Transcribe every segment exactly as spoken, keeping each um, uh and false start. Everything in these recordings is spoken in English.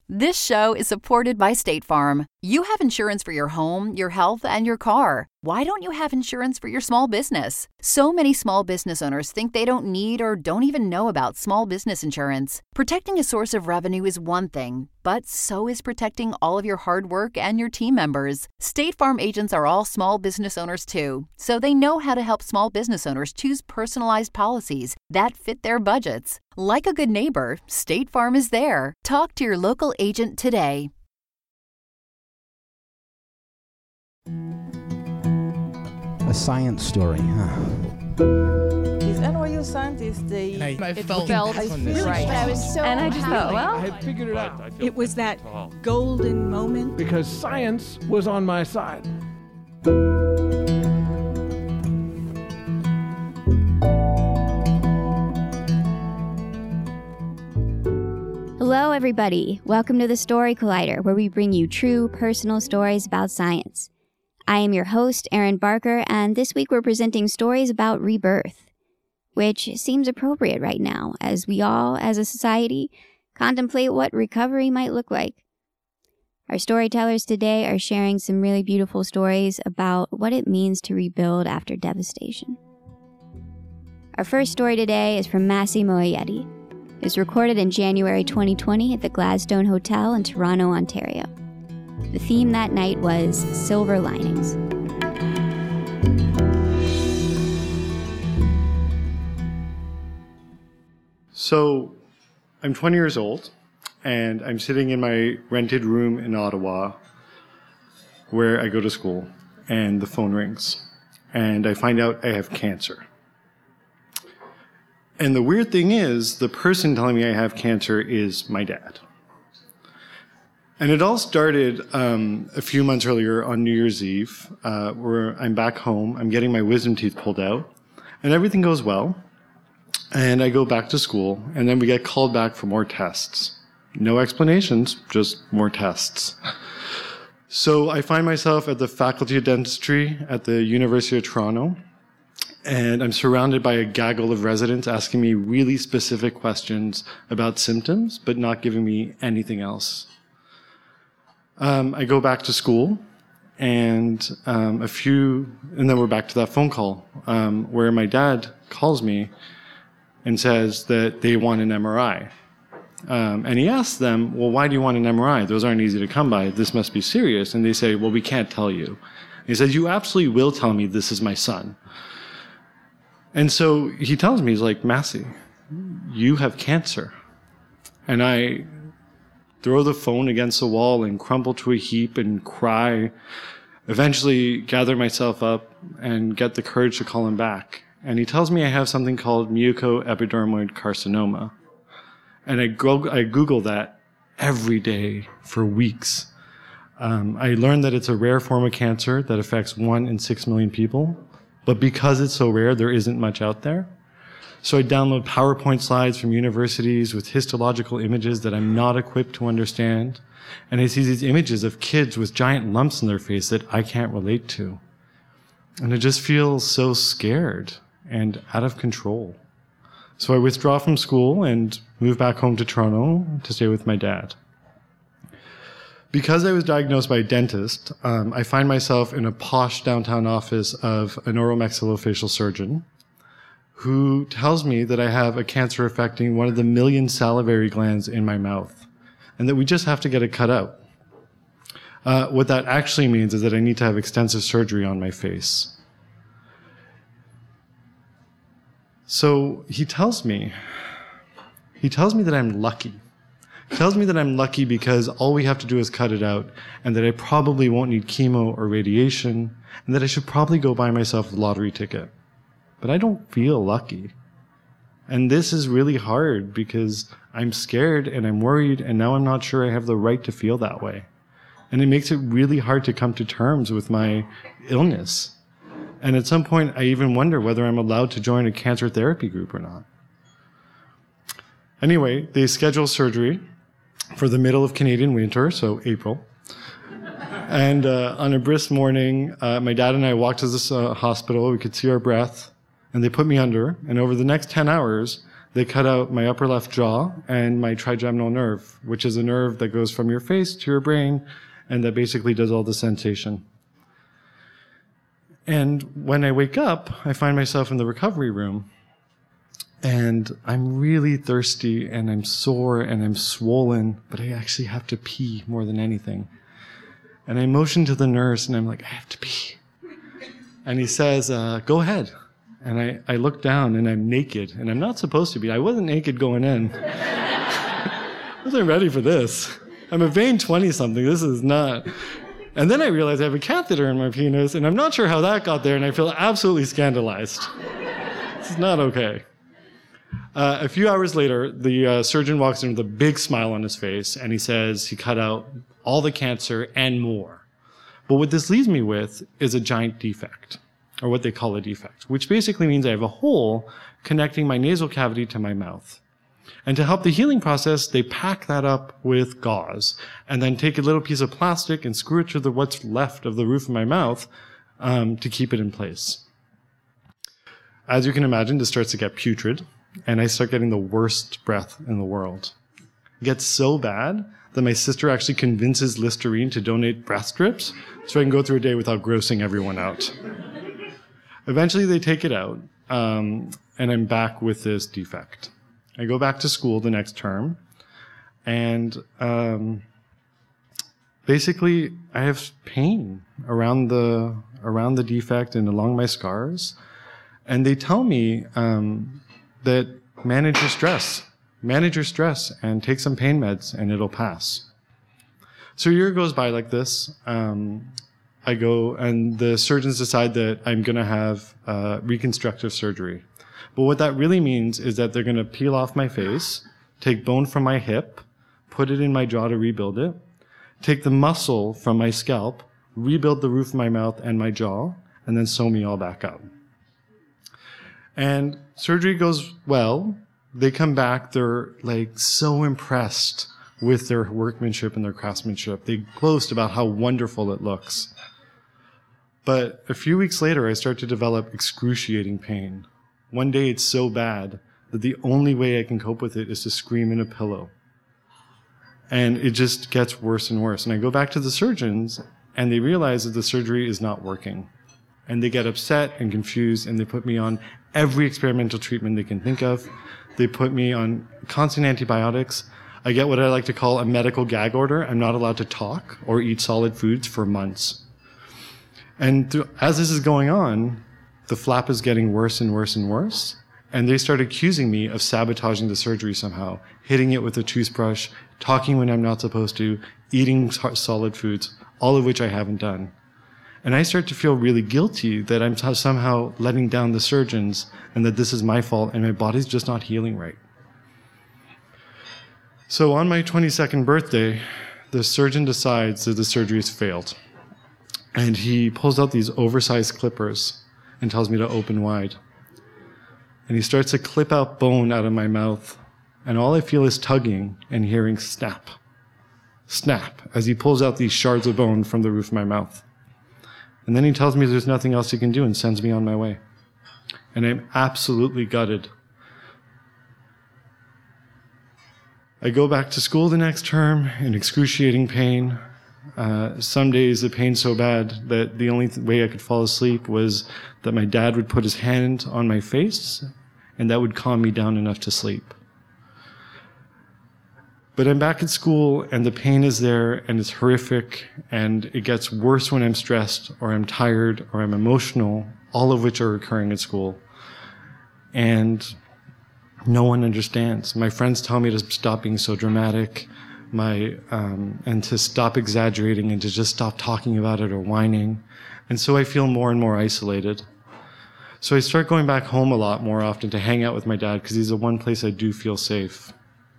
This show is supported by State Farm. You have insurance for your home, your health, and your car. Why don't you have insurance for your small business? So many small business owners think they don't need or don't even know about small business insurance. Protecting a source of revenue is one thing, but so is protecting all of your hard work and your team members. State Farm agents are all small business owners too, so they know how to help small business owners choose personalized policies that fit their budgets. Like a good neighbor, State Farm is there. Talk to your local agent today. A science story, huh? These N Y U scientists, they... And I, I it felt, felt I really right. I was so and I just thought, well, I had figured it out. it was that golden moment. Because science was on my side. Hello, everybody. Welcome to the Story Collider, where we bring you true personal stories about science. I am your host, Erin Barker, and this week we're presenting stories about rebirth, which seems appropriate right now as we all, as a society, contemplate what recovery might look like. Our storytellers today are sharing some really beautiful stories about what it means to rebuild after devastation. Our first story today is from Massi Moayedi. It was recorded in January twenty twenty at the Gladstone Hotel in Toronto, Ontario. The theme that night was silver linings. So, I'm twenty years old, and I'm sitting in my rented room in Ottawa, where I go to school, and the phone rings, and I find out I have cancer. And the weird thing is, the person telling me I have cancer is my dad. And it all started um, a few months earlier on New Year's Eve, uh, where I'm back home, I'm getting my wisdom teeth pulled out, and everything goes well. And I go back to school, and then we get called back for more tests. No explanations, just more tests. So I find myself at the Faculty of Dentistry at the University of Toronto, and I'm surrounded by a gaggle of residents asking me really specific questions about symptoms, but not giving me anything else. Um, I go back to school, and um, a few, and then we're back to that phone call um, where my dad calls me and says that they want an M R I. Um, and he asks them, well, why do you want an M R I? Those aren't easy to come by. This must be serious. And they say, well, we can't tell you. And he says, you absolutely will tell me this is my son. And so he tells me, he's like, Massi, you have cancer. And I throw the phone against the wall and crumble to a heap and cry, eventually gather myself up and get the courage to call him back. And he tells me I have something called mucoepidermoid carcinoma. And I, go- I Google that every day for weeks. Um, I learned that it's a rare form of cancer that affects one in six million people. But because it's so rare, there isn't much out there. So I download PowerPoint slides from universities with histological images that I'm not equipped to understand. And I see these images of kids with giant lumps in their face that I can't relate to. And I just feel so scared and out of control. So I withdraw from school and move back home to Toronto to stay with my dad. Because I was diagnosed by a dentist, um, I find myself in a posh downtown office of an oromaxillofacial surgeon who tells me that I have a cancer affecting one of the million salivary glands in my mouth, and that we just have to get it cut out. Uh, what that actually means is that I need to have extensive surgery on my face. So he tells me, he tells me that I'm lucky. He tells me that I'm lucky because all we have to do is cut it out, and that I probably won't need chemo or radiation, and that I should probably go buy myself a lottery ticket. But I don't feel lucky. And this is really hard because I'm scared and I'm worried, and now I'm not sure I have the right to feel that way. And it makes it really hard to come to terms with my illness. And at some point, I even wonder whether I'm allowed to join a cancer therapy group or not. Anyway, they schedule surgery for the middle of Canadian winter, so April. And uh, on a brisk morning, uh, my dad and I walked to this uh, hospital. We could see our breath, and they put me under. And over the next ten hours, They cut out my upper left jaw and my trigeminal nerve, which is a nerve that goes from your face to your brain and that basically does all the sensation. And when I wake up, I find myself in the recovery room, and I'm really thirsty and I'm sore and I'm swollen, but I actually have to pee more than anything. And I motion to the nurse and I'm like, I have to pee. And he says, uh, go ahead. And I, I look down and I'm naked, and I'm not supposed to be. I wasn't naked going in. I wasn't ready for this. I'm a vain twenty-something. This is not. And then I realize I have a catheter in my penis, and I'm not sure how that got there, and I feel absolutely scandalized. This is not okay. Uh, a few hours later, the uh, surgeon walks in with a big smile on his face, and he says he cut out all the cancer and more. But what this leaves me with is a giant defect, or what they call a defect, which basically means I have a hole connecting my nasal cavity to my mouth. And to help the healing process, they pack that up with gauze and then take a little piece of plastic and screw it to the what's left of the roof of my mouth um, to keep it in place. As you can imagine, this starts to get putrid, and I start getting the worst breath in the world. It gets so bad that my sister actually convinces Listerine to donate breath strips so I can go through a day without grossing everyone out. Eventually they take it out, um, and I'm back with this defect. I go back to school the next term, and um, basically I have pain around the around the defect and along my scars, and they tell me um, that manage your stress, manage your stress, and take some pain meds, and it'll pass. So a year goes by like this. Um, I go, and the surgeons decide that I'm going to have uh, reconstructive surgery. But what that really means is that they're going to peel off my face, take bone from my hip, put it in my jaw to rebuild it, take the muscle from my scalp, rebuild the roof of my mouth and my jaw, and then sew me all back up. And surgery goes well. They come back, they're like so impressed with their workmanship and their craftsmanship. They boast about how wonderful it looks. But a few weeks later, I start to develop excruciating pain. One day it's so bad that the only way I can cope with it is to scream in a pillow. And it just gets worse and worse. And I go back to the surgeons, and they realize that the surgery is not working. And they get upset and confused, and they put me on every experimental treatment they can think of. They put me on constant antibiotics. I get what I like to call a medical gag order. I'm not allowed to talk or eat solid foods for months. And th- as this is going on, the flap is getting worse and worse and worse. And they start accusing me of sabotaging the surgery somehow, hitting it with a toothbrush, talking when I'm not supposed to, eating solid foods, all of which I haven't done. And I start to feel really guilty that I'm t- somehow letting down the surgeons and that this is my fault and my body's just not healing right. So on my twenty-second birthday, the surgeon decides that the surgery has failed. And he pulls out these oversized clippers and tells me to open wide. And he starts to clip out bone out of my mouth, and all I feel is tugging and hearing snap, snap, as he pulls out these shards of bone from the roof of my mouth. And then he tells me there's nothing else he can do and sends me on my way. And I'm absolutely gutted. I go back to school the next term in excruciating pain. Uh, some days the pain's so bad that the only th- way I could fall asleep was that my dad would put his hand on my face, and that would calm me down enough to sleep. But I'm back at school, and the pain is there, and it's horrific, and it gets worse when I'm stressed, or I'm tired, or I'm emotional, all of which are occurring at school. And no one understands. My friends tell me to stop being so dramatic, my um, and to stop exaggerating and to just stop talking about it or whining. And so I feel more and more isolated. So I start going back home a lot more often to hang out with my dad because he's the one place I do feel safe.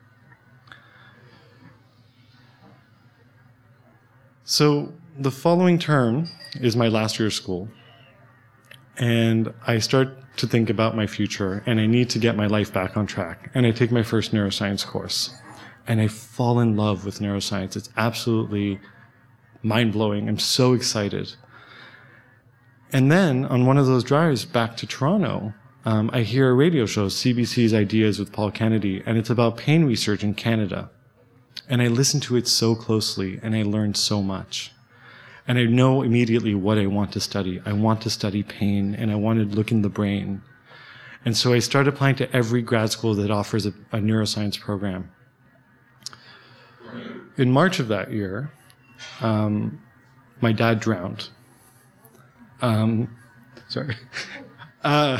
So the following term is my last year of school. And I start to think about my future, and I need to get my life back on track. And I take my first neuroscience course. And I fall in love with neuroscience. It's absolutely mind-blowing. I'm so excited. And then on one of those drives back to Toronto, um, I hear a radio show, C B C's Ideas with Paul Kennedy, and it's about pain research in Canada. And I listened to it so closely, and I learned so much. And I know immediately what I want to study. I want to study pain, and I want to look in the brain. And so I started applying to every grad school that offers a, a neuroscience program. In March of that year, um, my dad drowned. Um, sorry. Uh,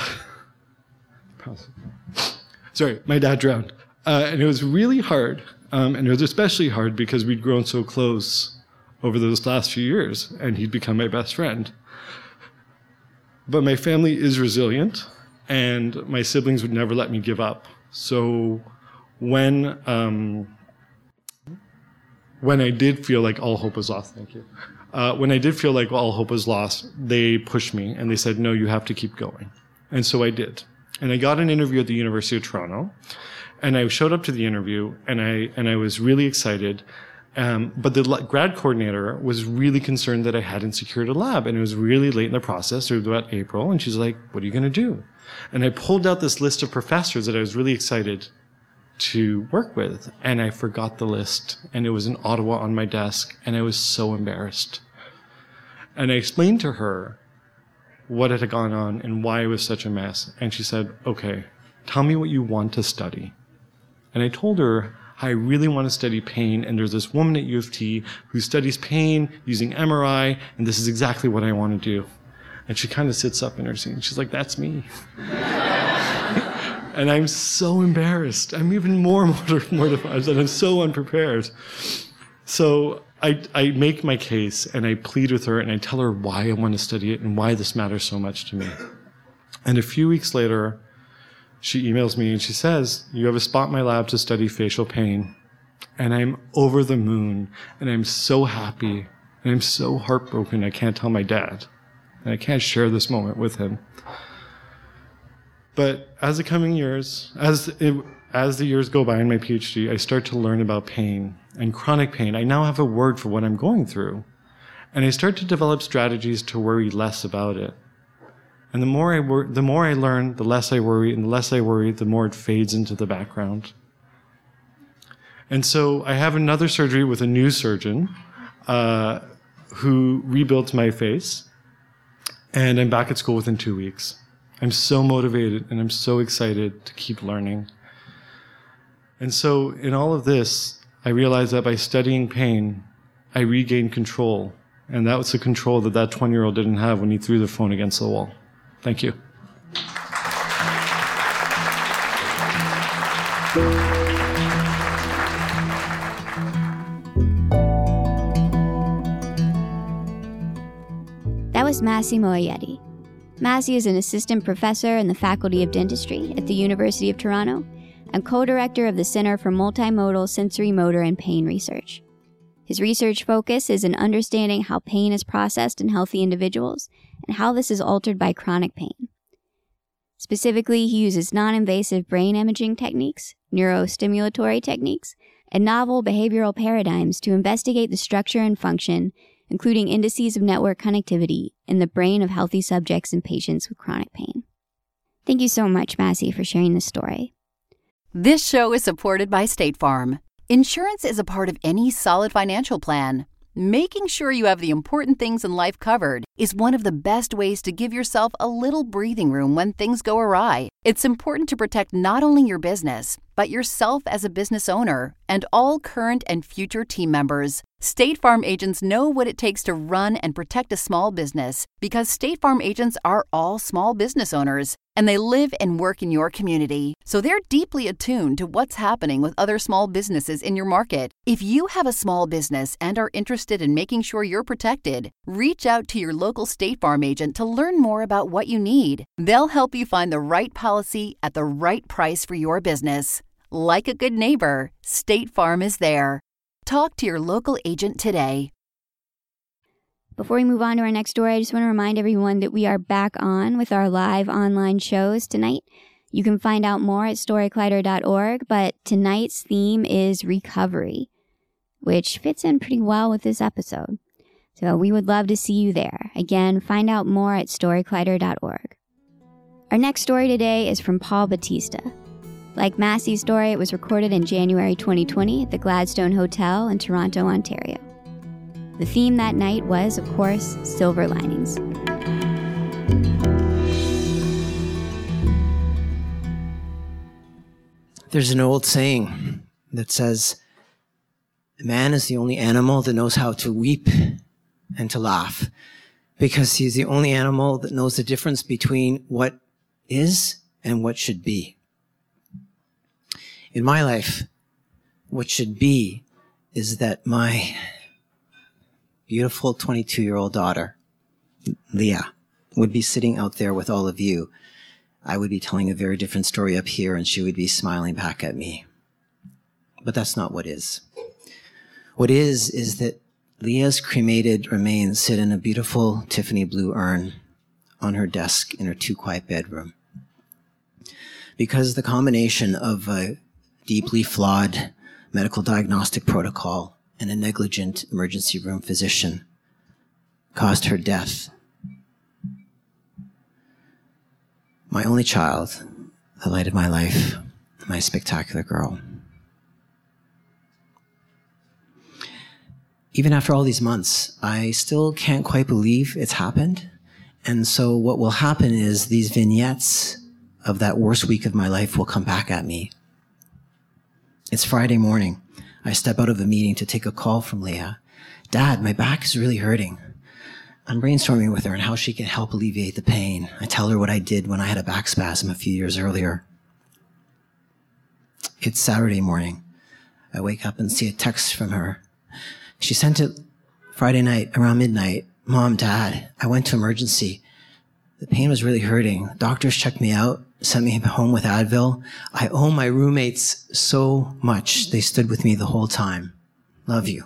sorry, my dad drowned. Uh, and it was really hard. Um, and it was especially hard because we'd grown so close over those last few years, and he'd become my best friend. But my family is resilient, and my siblings would never let me give up. So when um, when I did feel like all hope was lost, thank you. Uh, when I did feel like all hope was lost, they pushed me, and they said, no, you have to keep going. And so I did. And I got an interview at the University of Toronto, and I showed up to the interview, and I and I was really excited. Um, but the grad coordinator was really concerned that I hadn't secured a lab, and it was really late in the process. It was about April, and she's like, what are you going to do? And I pulled out this list of professors that I was really excited to work with, and I forgot the list, and it was in Ottawa on my desk, and I was so embarrassed. And I explained to her what had gone on and why it was such a mess, and she said, okay, tell me what you want to study. And I told her, I really want to study pain, and there's this woman at U of T who studies pain using M R I, and this is exactly what I want to do. And she kind of sits up in her seat, and she's like, that's me. And I'm so embarrassed. I'm even more mortified that I'm so unprepared. So I, I make my case, and I plead with her, and I tell her why I want to study it and why this matters so much to me. And a few weeks later, she emails me and she says, you have a spot in my lab to study facial pain. And I'm over the moon, and I'm so happy, and I'm so heartbroken I can't tell my dad. And I can't share this moment with him. But as the coming years, as it, as the years go by in my PhD, I start to learn about pain and chronic pain. I now have a word for what I'm going through. And I start to develop strategies to worry less about it. And the more I wor- the more I learn, the less I worry, and the less I worry, the more it fades into the background. And so I have another surgery with a new surgeon uh, who rebuilt my face, and I'm back at school within two weeks. I'm so motivated, and I'm so excited to keep learning. And so in all of this, I realized that by studying pain, I regained control, and that was the control that that twenty-year-old didn't have when he threw the phone against the wall. Thank you. That was Massi Moayedi. Massi is an assistant professor in the Faculty of Dentistry at the University of Toronto and co-director of the Center for Multimodal Sensory Motor and Pain Research. His research focus is in understanding how pain is processed in healthy individuals and how this is altered by chronic pain. Specifically, he uses non-invasive brain imaging techniques, neurostimulatory techniques, and novel behavioral paradigms to investigate the structure and function, including indices of network connectivity, in the brain of healthy subjects and patients with chronic pain. Thank you so much, Massi, for sharing this story. This show is supported by State Farm. Insurance is a part of any solid financial plan. Making sure you have the important things in life covered is one of the best ways to give yourself a little breathing room when things go awry. It's important to protect not only your business, but yourself as a business owner and all current and future team members. State Farm agents know what it takes to run and protect a small business because State Farm agents are all small business owners and they live and work in your community. So they're deeply attuned to what's happening with other small businesses in your market. If you have a small business and are interested in making sure you're protected, reach out to your local State Farm agent to learn more about what you need. They'll help you find the right policy at the right price for your business. Like a good neighbor, State Farm is there. Talk to your local agent today. Before we move on to our next story, I just want to remind everyone that we are back on with our live online shows tonight. You can find out more at story collider dot org, but tonight's theme is recovery, which fits in pretty well with this episode. So we would love to see you there. Again, find out more at story collider dot org. Our next story today is from Paul Batista. Like Massey's story, it was recorded in January twenty twenty at the Gladstone Hotel in Toronto, Ontario. The theme that night was, of course, silver linings. There's an old saying that says, man is the only animal that knows how to weep and to laugh, because he's the only animal that knows the difference between what is and what should be. In my life, what should be is that my beautiful twenty-two-year-old daughter, Leah, would be sitting out there with all of you. I would be telling a very different story up here, and she would be smiling back at me. But that's not what is. What is, is that Leah's cremated remains sit in a beautiful Tiffany blue urn on her desk in her too-quiet bedroom. Because the combination of a deeply flawed medical diagnostic protocol and a negligent emergency room physician caused her death. My only child, the light of my life, my spectacular girl. Even after all these months, I still can't quite believe it's happened. And so what will happen is these vignettes of that worst week of my life will come back at me. It's Friday morning. I step out of a meeting to take a call from Leah. Dad, my back is really hurting. I'm brainstorming with her on how she can help alleviate the pain. I tell her what I did when I had a back spasm a few years earlier. It's Saturday morning. I wake up and see a text from her. She sent it Friday night around midnight. Mom, Dad, I went to emergency. The pain was really hurting. Doctors checked me out, sent me home with Advil. I owe my roommates so much. They stood with me the whole time. Love you.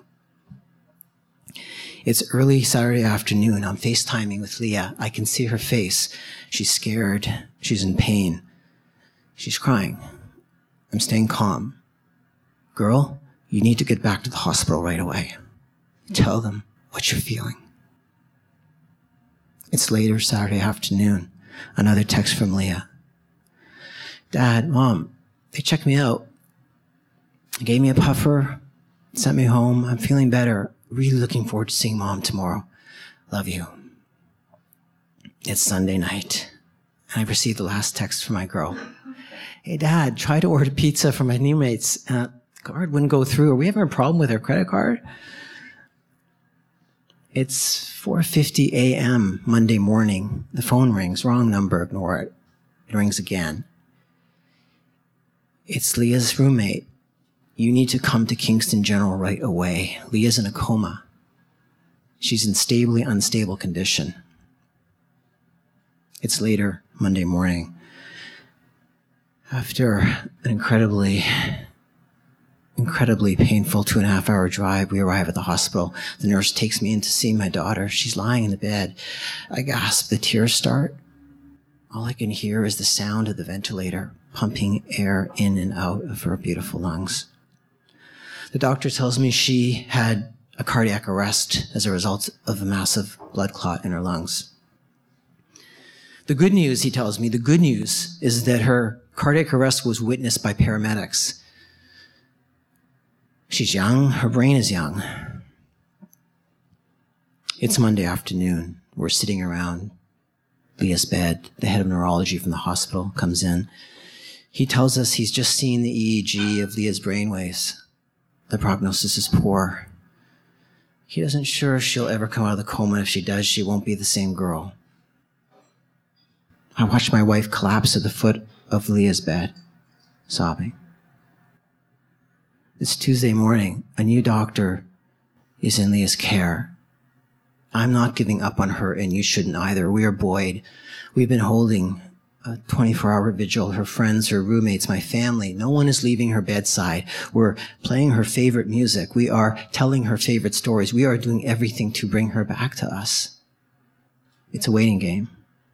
It's early Saturday afternoon. I'm FaceTiming with Leah. I can see her face. She's scared. She's in pain. She's crying. I'm staying calm. Girl, you need to get back to the hospital right away. Tell them what you're feeling. It's later Saturday afternoon. Another text from Leah. Dad, Mom, they checked me out. They gave me a puffer, sent me home. I'm feeling better. Really looking forward to seeing Mom tomorrow. Love you. It's Sunday night, and I received the last text from my girl. Hey, Dad, try to order pizza for my new mates. Uh, the card wouldn't go through. Are we having a problem with our credit card? It's four fifty a.m. Monday morning. The phone rings. Wrong number. Ignore it. It rings again. It's Leah's roommate. You need to come to Kingston General right away. Leah's in a coma. She's in stably unstable condition. It's later Monday morning. After an incredibly, incredibly painful two and a half hour drive, we arrive at the hospital. The nurse takes me in to see my daughter. She's lying in the bed. I gasp. The tears start. All I can hear is the sound of the ventilator pumping air in and out of her beautiful lungs. The doctor tells me she had a cardiac arrest as a result of a massive blood clot in her lungs. The good news, he tells me, the good news is that her cardiac arrest was witnessed by paramedics. She's young. Her brain is young. It's Monday afternoon. We're sitting around Leah's bed. The head of neurology from the hospital comes in. He tells us he's just seen the E E G of Leah's brainwaves. The prognosis is poor. He isn't sure if she'll ever come out of the coma. If she does, she won't be the same girl. I watched my wife collapse at the foot of Leah's bed, sobbing. It's Tuesday morning. A new doctor is in Leah's care. I'm not giving up on her, and you shouldn't either. We are buoyed. We've been holding a twenty-four hour vigil. Her friends, her roommates, my family. No one is leaving her bedside. We're playing her favorite music. We are telling her favorite stories. We are doing everything to bring her back to us. It's a waiting game.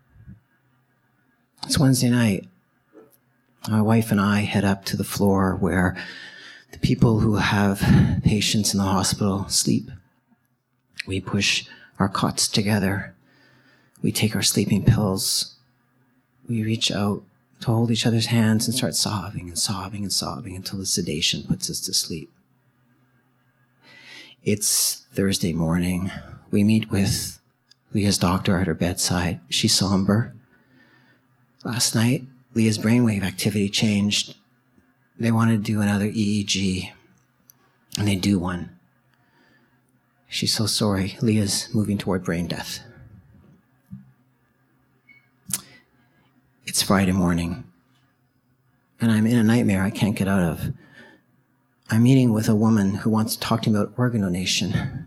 It's Wednesday night. My wife and I head up to the floor where the people who have patients in the hospital sleep. We push our cots together. We take our sleeping pills. we reach out to hold each other's hands and start sobbing and sobbing and sobbing until the sedation puts us to sleep. It's Thursday morning. We meet with Leah's doctor at her bedside. She's somber. Last night, Leah's brainwave activity changed. They wanted to do another E E G, and they do one. She's so sorry. Leah's moving toward brain death. It's Friday morning, and I'm in a nightmare I can't get out of. I'm meeting with a woman who wants to talk to me about organ donation.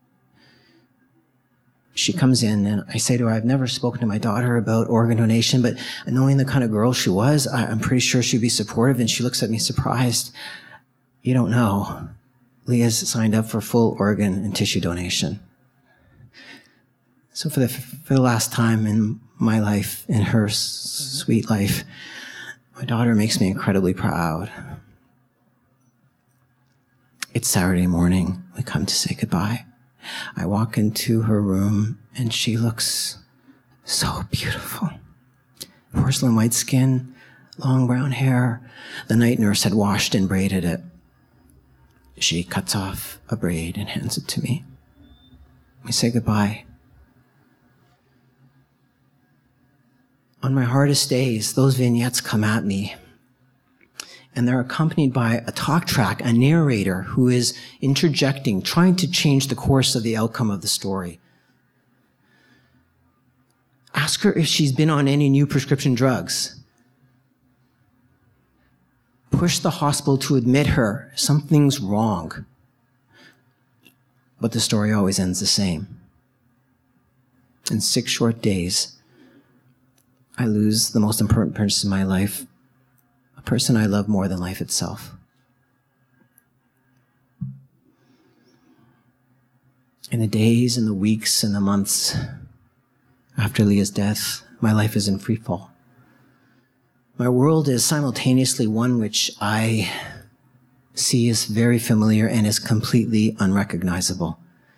She comes in, and I say to her, I've never spoken to my daughter about organ donation, but knowing the kind of girl she was, I, I'm pretty sure she'd be supportive, and she looks at me surprised. You don't know. Leah's signed up for full organ and tissue donation. So for the, for the last time in my life, in her s- sweet life, my daughter makes me incredibly proud. It's Saturday morning. We come to say goodbye. I walk into her room, and she looks so beautiful. Porcelain white skin, long brown hair. The night nurse had washed and braided it. She cuts off a braid and hands it to me. We say goodbye. On my hardest days, those vignettes come at me, and they're accompanied by a talk track, a narrator who is interjecting, trying to change the course of the outcome of the story. Ask her if she's been on any new prescription drugs. Push the hospital to admit her. Something's wrong. But the story always ends the same. In six short days, I lose the most important person in my life, a person I love more than life itself. In the days and the weeks and the months after Leah's death, my life is in free fall. My world is simultaneously one which I see as very familiar and is completely unrecognizable.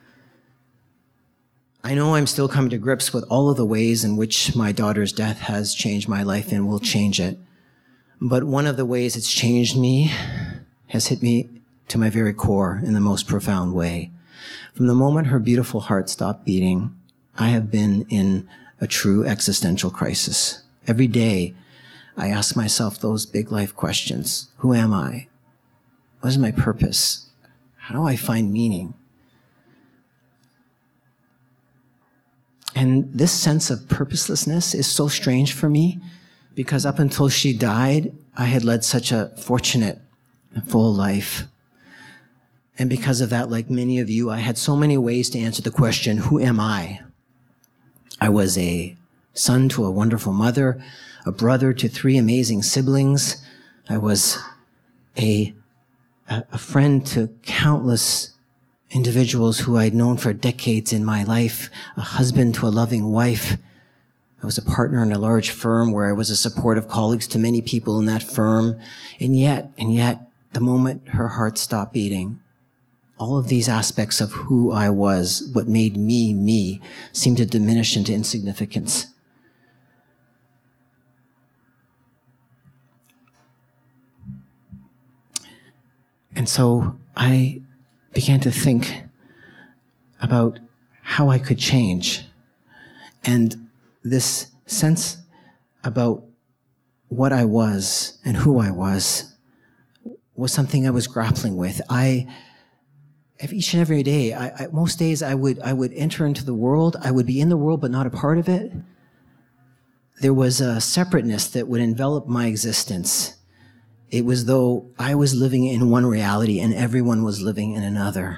I know I'm still coming to grips with all of the ways in which my daughter's death has changed my life and will change it. But one of the ways it's changed me has hit me to my very core in the most profound way. From the moment her beautiful heart stopped beating, I have been in a true existential crisis. Every day, I ask myself those big life questions. Who am I? What is my purpose? How do I find meaning? And this sense of purposelessness is so strange for me because up until she died, I had led such a fortunate and full life. And because of that, like many of you, I had so many ways to answer the question, who am I? I was a son to a wonderful mother, a brother to three amazing siblings. I was a, a friend to countless individuals who I'd known for decades in my life, a husband to a loving wife. I was a partner in a large firm where I was a support of colleagues to many people in that firm. And yet, and yet, the moment her heart stopped beating, all of these aspects of who I was, what made me me, seemed to diminish into insignificance. And so I began to think about how I could change. And this sense about what I was and who I was was something I was grappling with. I, each and every day, I, I, most days I would, I would enter into the world. I would be in the world, but not a part of it. There was a separateness that would envelop my existence. It was though I was living in one reality and everyone was living in another.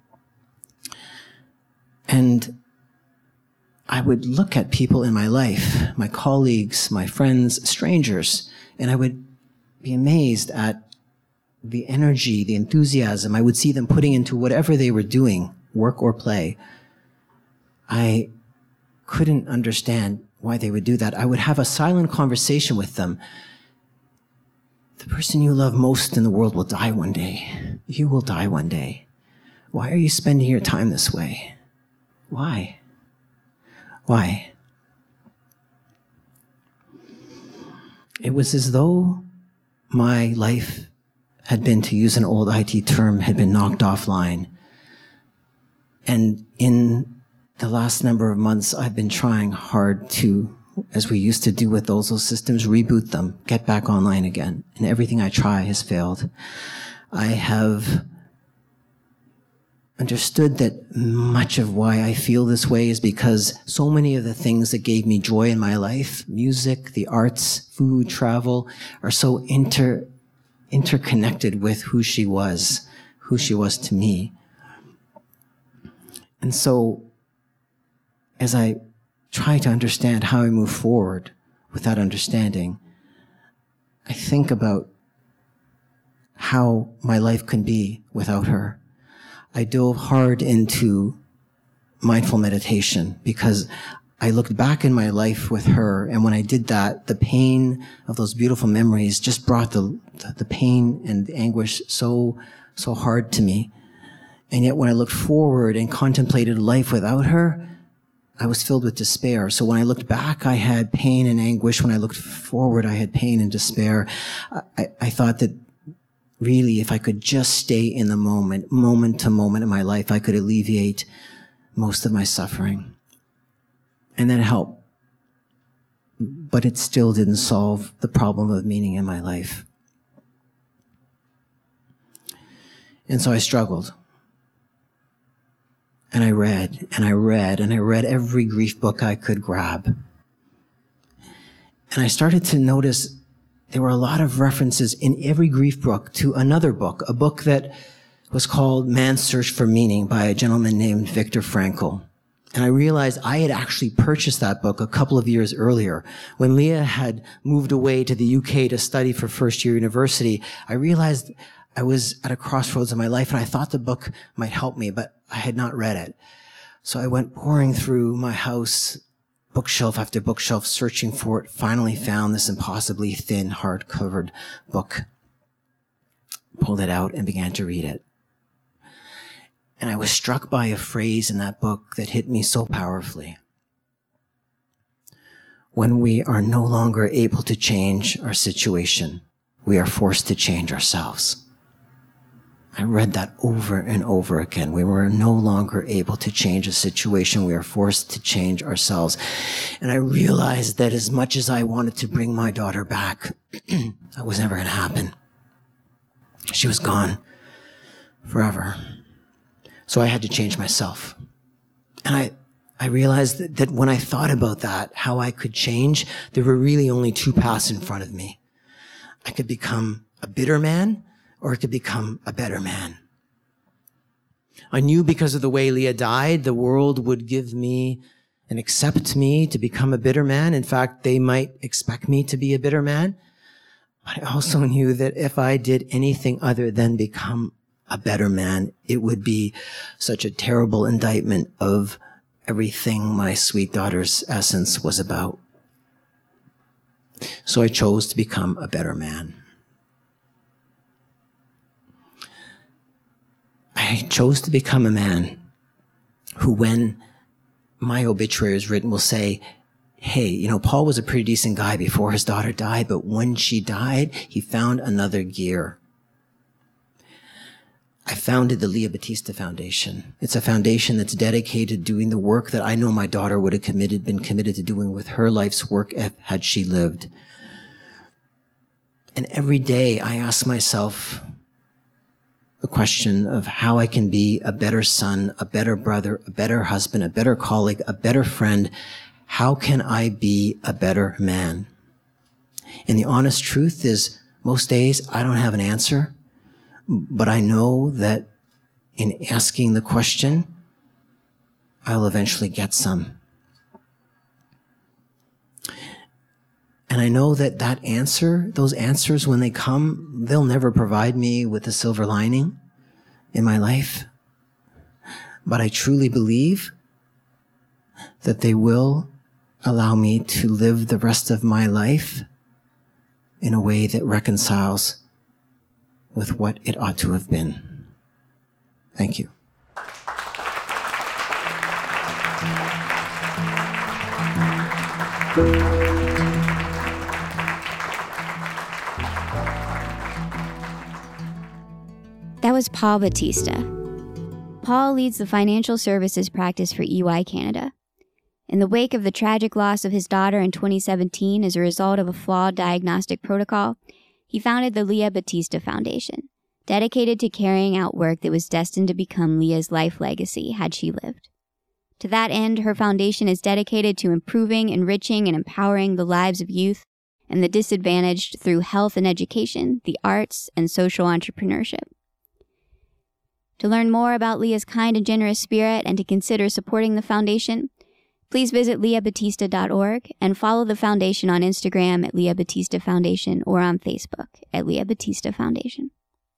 And I would look at people in my life, my colleagues, my friends, strangers, and I would be amazed at the energy, the enthusiasm I would see them putting into whatever they were doing, work or play. I couldn't understand why they would do that. I would have a silent conversation with them. The person you love most in the world will die one day. You will die one day. Why are you spending your time this way? Why? Why? It was as though my life had been, to use an old I T term, had been knocked offline. And in the last number of months, I've been trying hard to, as we used to do with those, those systems, reboot them, get back online again. And everything I try has failed. I have understood that much of why I feel this way is because so many of the things that gave me joy in my life, music, the arts, food, travel, are so inter, interconnected with who she was, who she was to me. And so, as I try to understand how I move forward with that understanding, I think about how my life can be without her. I dove hard into mindful meditation because I looked back in my life with her, and when I did that, the pain of those beautiful memories just brought the the pain and the anguish so, so hard to me. And yet when I looked forward and contemplated life without her, I was filled with despair. So when I looked back, I had pain and anguish. When I looked forward, I had pain and despair. I, I thought that really, if I could just stay in the moment, moment to moment in my life, I could alleviate most of my suffering. And that helped. But it still didn't solve the problem of meaning in my life. And so I struggled. And I read, and I read, and I read every grief book I could grab. And I started to notice there were a lot of references in every grief book to another book, a book that was called Man's Search for Meaning by a gentleman named Viktor Frankl. And I realized I had actually purchased that book a couple of years earlier. When Leah had moved away to the U K to study for first year university, I realized I was at a crossroads in my life, and I thought the book might help me, but I had not read it. So I went pouring through my house, bookshelf after bookshelf, searching for it, finally found this impossibly thin, hard-covered book, pulled it out, and began to read it. And I was struck by a phrase in that book that hit me so powerfully. When we are no longer able to change our situation, we are forced to change ourselves. I read that over and over again. We were no longer able to change a situation. We are forced to change ourselves. And I realized that as much as I wanted to bring my daughter back, that was never going to happen. She was gone forever. So I had to change myself. And I, I realized that, that when I thought about that, how I could change, there were really only two paths in front of me. I could become a bitter man, or it could become a better man. I knew because of the way Leah died, the world would give me and accept me to become a bitter man. In fact, they might expect me to be a bitter man. But I also knew that if I did anything other than become a better man, it would be such a terrible indictment of everything my sweet daughter's essence was about. So I chose to become a better man. I chose to become a man who, when my obituary is written, will say, hey, you know, Paul was a pretty decent guy before his daughter died, but when she died, he found another gear. I founded the Leah Batista Foundation. It's a foundation that's dedicated to doing the work that I know my daughter would have committed, been committed to doing with her life's work if, had she lived. And every day I ask myself the question of how I can be a better son, a better brother, a better husband, a better colleague, a better friend. How can I be a better man? And the honest truth is, most days I don't have an answer, but I know that in asking the question, I'll eventually get some. And I know that that answer, those answers, when they come, they'll never provide me with a silver lining in my life. But I truly believe that they will allow me to live the rest of my life in a way that reconciles with what it ought to have been. Thank you. was Paul Batista. Paul leads the financial services practice for E Y Canada. In the wake of the tragic loss of his daughter in twenty seventeen as a result of a flawed diagnostic protocol, he founded the Leah Batista Foundation, dedicated to carrying out work that was destined to become Leah's life legacy had she lived. To that end, her foundation is dedicated to improving, enriching, and empowering the lives of youth and the disadvantaged through health and education, the arts, and social entrepreneurship. To learn more about Leah's kind and generous spirit and to consider supporting the foundation, please visit leah batista dot org and follow the foundation on Instagram at Leah Batista Foundation or on Facebook at Leah Batista Foundation.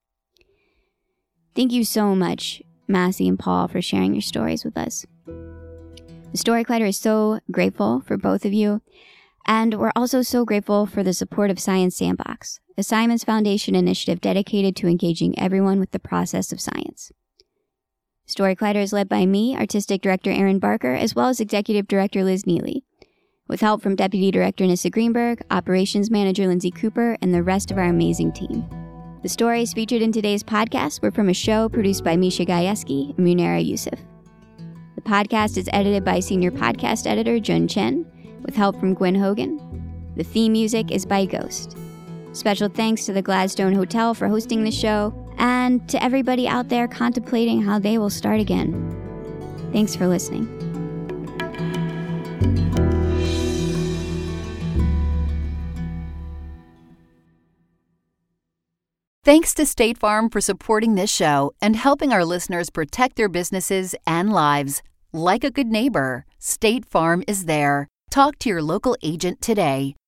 Thank you so much, Massey and Paul, for sharing your stories with us. The Story Collider is so grateful for both of you, and we're also so grateful for the support of Science Sandbox, a Simons Foundation initiative dedicated to engaging everyone with the process of science. Story Collider is led by me, Artistic Director Erin Barker, as well as Executive Director Liz Neely, with help from Deputy Director Nissa Greenberg, Operations Manager Lindsay Cooper, and the rest of our amazing team. The stories featured in today's podcast were from a show produced by Misha Gajewski and Munera Youssef. The podcast is edited by Senior Podcast Editor Jun Chen, with help from Gwen Hogan. The theme music is by Ghost. Special thanks to the Gladstone Hotel for hosting the show, and to everybody out there contemplating how they will start again. Thanks for listening. Thanks to State Farm for supporting this show and helping our listeners protect their businesses and lives. Like a good neighbor, State Farm is there. Talk to your local agent today.